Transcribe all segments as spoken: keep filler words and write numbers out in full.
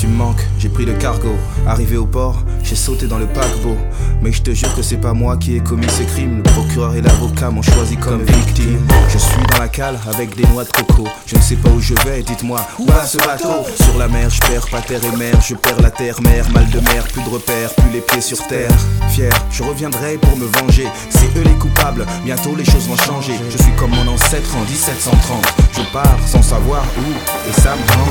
Tu me manques, j'ai pris le cargo. Arrivé au port, j'ai sauté dans le paquebot. Mais je te jure que c'est pas moi qui ai commis ce crime. Le procureur et l'avocat m'ont choisi comme victime. Je suis dans la cale avec des noix de coco. Je ne sais pas où je vais, dites-moi, où va ce bateau? Sur la mer, je perds pas terre et mer. Je perds la terre, mer, mal de mer, plus de repères, plus les pieds sur terre. Fier, je reviendrai pour me venger. C'est eux les coupables, bientôt les choses vont changer. Je suis comme mon ancêtre en dix-sept cent trente. Je pars sans savoir où, et ça me rend.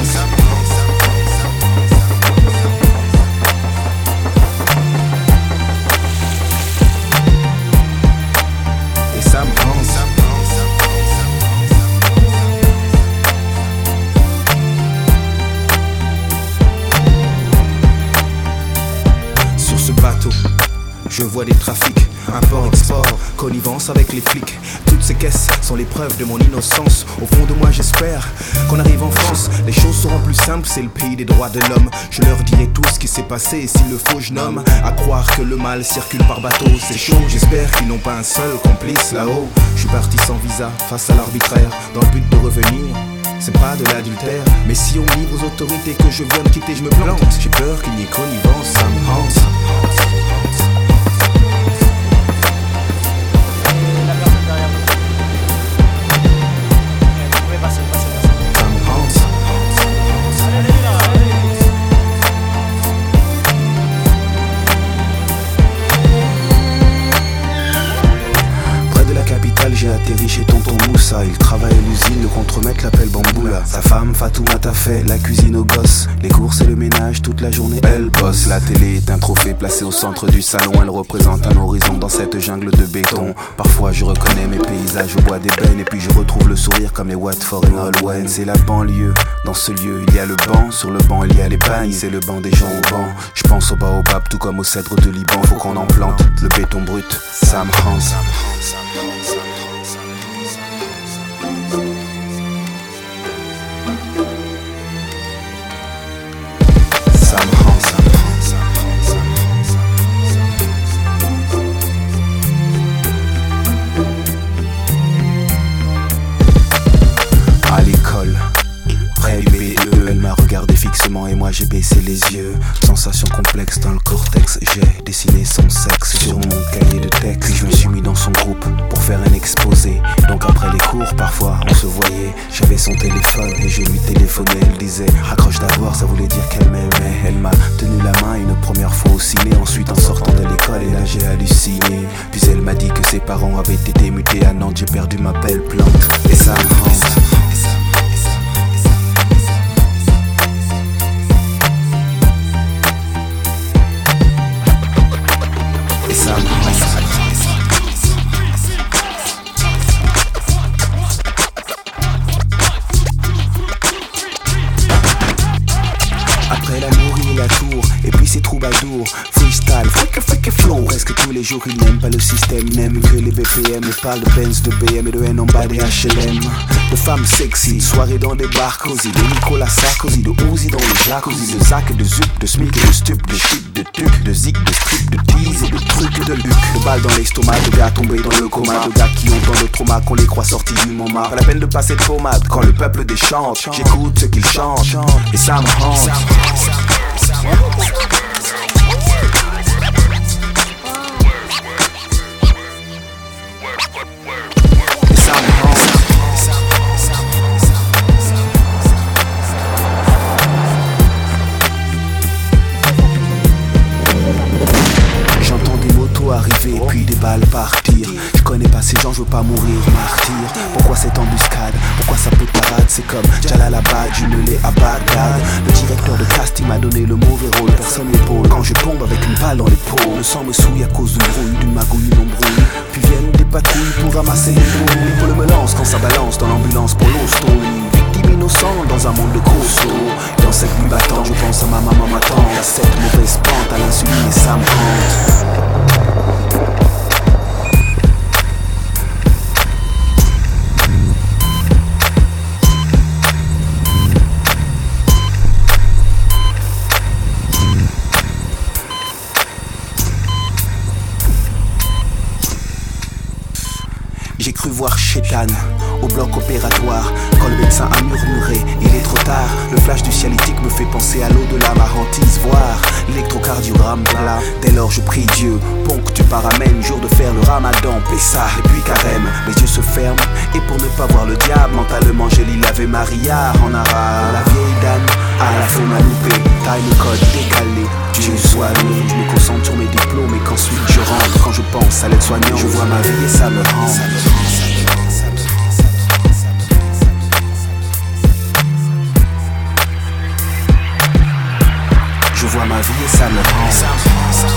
Ça me prend. Sur ce bateau, je vois des trafics, import-export, connivence avec les flics. Toutes ces caisses sont les preuves de mon innocence. Au fond de moi j'espère qu'on arrive en France. Les choses seront plus simples, c'est le pays des droits de l'homme. Je leur dirai tout ce qui s'est passé et s'il le faut je nomme. À croire que le mal circule par bateau, c'est chaud. J'espère qu'ils n'ont pas un seul complice là-haut. Je suis parti sans visa, face à l'arbitraire, dans le but de revenir. C'est pas de l'adultère, mais si on livre aux autorités que je viens de quitter, je me plante. J'ai peur qu'il n'y ait connivence, ça me hante. J'ai atterri chez tonton Moussa. Il travaille à l'usine, le contremaître l'appelle Bamboula. Sa femme Fatouma t'a fait la cuisine aux gosses, les courses et le ménage toute la journée elle bosse. La télé est un trophée placé au centre du salon. Elle représente un horizon dans cette jungle de béton. Parfois je reconnais mes paysages au bois d'ébène. Et puis je retrouve le sourire comme les Watford et Nolwenn. C'est la banlieue, dans ce lieu il y a le banc. Sur le banc il y a les bagnes, c'est le banc des gens au banc. Je pense au baobab tout comme au cèdre de Liban. Faut qu'on en plante, le béton brut, ça me rend. À l'école, près du B E, elle m'a regardé fixement et moi j'ai baissé les yeux. Sensation complexe dans le cortex, j'ai dessiné son sexe sur mon cahier de texte. Puis je me suis mis dans son groupe pour faire un exposé. Donc après les cours, parfois on se voyait. J'avais son téléphone et je lui téléphonais. Elle disait raccroche d'abord, ça voulait dire qu'elle m'aimait. Elle m'a tenu la main une première fois au ciné. Ensuite en sortant de l'école, et là j'ai halluciné. Puis elle m'a dit que ses parents avaient été mutés à Nantes. J'ai perdu ma belle plante et ça me hante. Après la mairie et la tour, et puis c'est troubadour, freestyle, freak freak flow. Presque tous les jours ils n'aiment pas le système, n'aiment que les B P M. Ils parlent de Benz, de B M et de N en bas des H L M. De femmes sexy, soirée dans des bars cosy, de Nicolas Sarkozy, de Uzi dans le jacuzzi, de Zach, de Zup, de Smic et de Stup, de shit, de tuc, de zik, de strip, de tease et de trucs de luc. De balles dans l'estomac, de gars tombés dans le coma, de gars qui ont tant de trauma qu'on les croit sortis du Montmartre. Pas la peine de passer de pommade quand le peuple déchante. J'écoute ce qu'ils chantent et ça me hante. J'entends des motos arriver puis des balles partir. Je connais pas ces gens, je veux pas mourir martyr. Pourquoi cette embuscade? Pourquoi ça peut parade? C'est comme Jalalabad, je ne l'ai à Bagdad. Le directeur de casting m'a donné le mauvais rôle, personne n'épaule. Quand je tombe avec une balle dans l'épaule, le sang me souille à cause d'une brouille, d'une magouille, d'une embrouille. Puis viennent des patrouilles pour ramasser les brouilles. L'épaule me lance quand ça balance dans l'ambulance pour l'hosto. Victime innocente dans un monde de grosso. Dans cette nuit battante, je pense à ma maman m'attend. À cette mauvaise pente, à l'insuline et ça me hante. J'ai cru voir Chétan au bloc opératoire. Quand le médecin a murmuré, il est trop tard. Le flash du cialytique me fait penser à l'au-delà, ma hantise, voir l'électrocardiogramme plat. Dès lors je prie Dieu, ponctue paramène, jour de faire le ramadan, Pessah et puis carême. Mes yeux se ferment et pour ne pas voir le diable, mentalement je lis l'Ave Maria en arabe. La vieille dame à la faune à louper, time code décalé. Dieu soit loué, je me concentre sur mes diplômes et qu'ensuite je rentre. Quand je pense à l'aide-soignant, je vois ma vie et ça me rend. Je vois ma vie et ça me rend.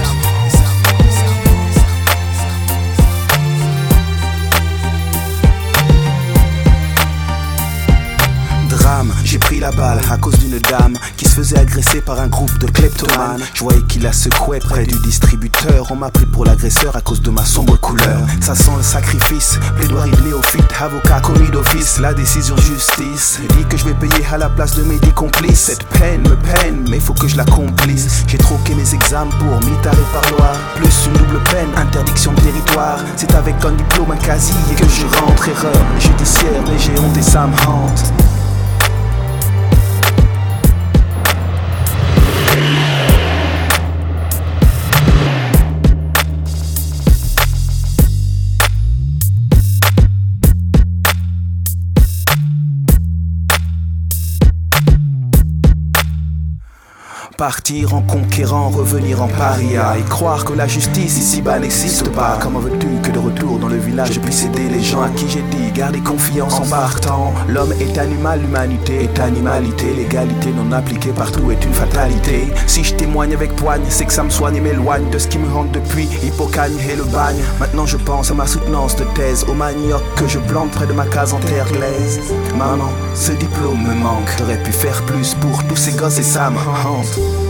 J'ai pris la balle à cause d'une dame qui se faisait agresser par un groupe de kleptomanes. Je voyais qu'il la secouait près du distributeur. On m'a pris pour l'agresseur à cause de ma sombre couleur. Ça sent le sacrifice, plaidoirie de néophyte, avocat commis d'office. La décision de justice dit que je vais payer à la place de mes dix complices. Cette peine me peine, mais faut que je l'accomplisse. J'ai troqué mes examens pour mitard et parloir. Plus une double peine, interdiction de territoire. C'est avec un diplôme, un casier que je rentre. Erreur judiciaire, mais j'ai honte et ça me hante. Partir en conquérant, revenir en paria et croire que la justice ici-bas n'existe pas. Comment veux-tu que de retour dans le village je puisse aider les gens à qui j'ai dit garder confiance en partant? L'homme est animal, l'humanité est animalité. L'égalité non appliquée partout est une fatalité. Si je témoigne avec poigne, c'est que ça me soigne et m'éloigne de ce qui me hante depuis Hippocagne et le bagne. Maintenant je pense à ma soutenance de thèse, au manioc que je plante près de ma case en terre glaise. Maman, ce diplôme me manque. J'aurais pu faire plus pour tous ces gosses et ça me hante.